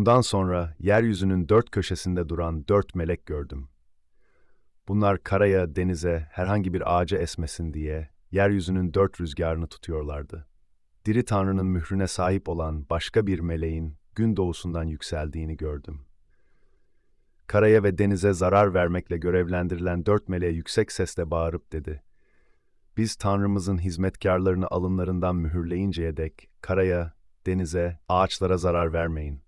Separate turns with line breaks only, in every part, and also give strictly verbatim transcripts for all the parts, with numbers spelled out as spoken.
Bundan sonra yeryüzünün dört köşesinde duran dört melek gördüm. Bunlar karaya, denize, herhangi bir ağaca esmesin diye yeryüzünün dört rüzgarını tutuyorlardı. Diri Tanrı'nın mührüne sahip olan başka bir meleğin gün doğusundan yükseldiğini gördüm. Karaya ve denize zarar vermekle görevlendirilen dört meleğe yüksek sesle bağırıp dedi: "Biz Tanrımızın hizmetkarlarını alınlarından mühürleyinceye dek karaya, denize, ağaçlara zarar vermeyin."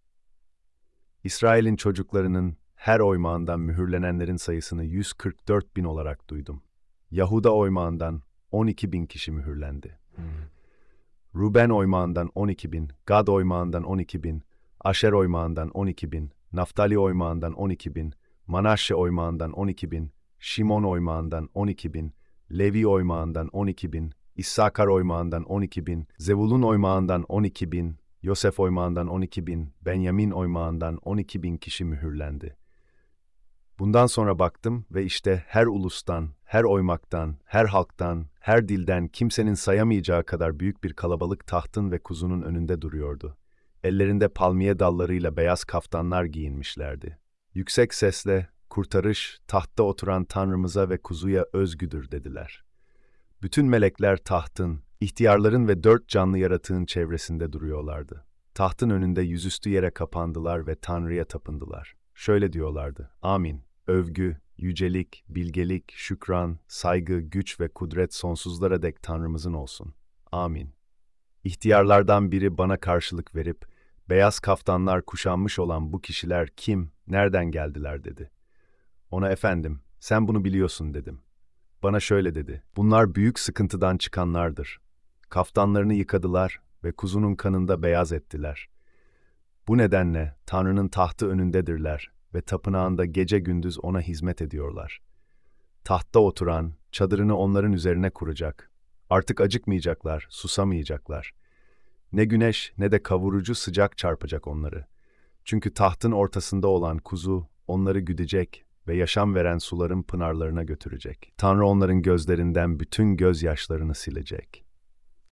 İsrail'in çocuklarının her oymağından mühürlenenlerin sayısını yüz kırk dört bin olarak duydum. Yahuda oymağından on iki bin kişi mühürlendi. Hmm. Ruben oymağından on iki bin, Gad oymağından on iki bin, Aşer oymağından on iki bin, Naftali oymağından on iki bin, Manaşe oymağından on iki bin, Şimon oymağından on iki bin, Levi oymağından on iki bin, İssakar oymağından on iki bin, Zevulun oymağından on iki bin, Yosef oymağından on iki bin, Benyamin oymağından on iki bin kişi mühürlendi. Bundan sonra baktım ve işte her ulustan, her oymaktan, her halktan, her dilden kimsenin sayamayacağı kadar büyük bir kalabalık tahtın ve kuzunun önünde duruyordu. Ellerinde palmiye dallarıyla beyaz kaftanlar giyinmişlerdi. Yüksek sesle, "Kurtarış, tahtta oturan Tanrımıza ve kuzuya özgüdür," dediler. Bütün melekler tahtın, ihtiyarların ve dört canlı yaratığın çevresinde duruyorlardı. Tahtın önünde yüzüstü yere kapandılar ve Tanrı'ya tapındılar. Şöyle diyorlardı: "Amin. Övgü, yücelik, bilgelik, şükran, saygı, güç ve kudret sonsuzlara dek Tanrımızın olsun. Amin." İhtiyarlardan biri bana karşılık verip, "Beyaz kaftanlar kuşanmış olan bu kişiler kim, nereden geldiler?" dedi. Ona, "Efendim, sen bunu biliyorsun," dedim. Bana şöyle dedi: "Bunlar büyük sıkıntıdan çıkanlardır. Kaftanlarını yıkadılar ve kuzunun kanında beyaz ettiler. Bu nedenle Tanrı'nın tahtı önündedirler ve tapınağında gece gündüz ona hizmet ediyorlar. Tahtta oturan, çadırını onların üzerine kuracak. Artık acıkmayacaklar, susamayacaklar. Ne güneş ne de kavurucu sıcak çarpacak onları. Çünkü tahtın ortasında olan kuzu onları güdecek ve yaşam veren suların pınarlarına götürecek. Tanrı onların gözlerinden bütün gözyaşlarını silecek."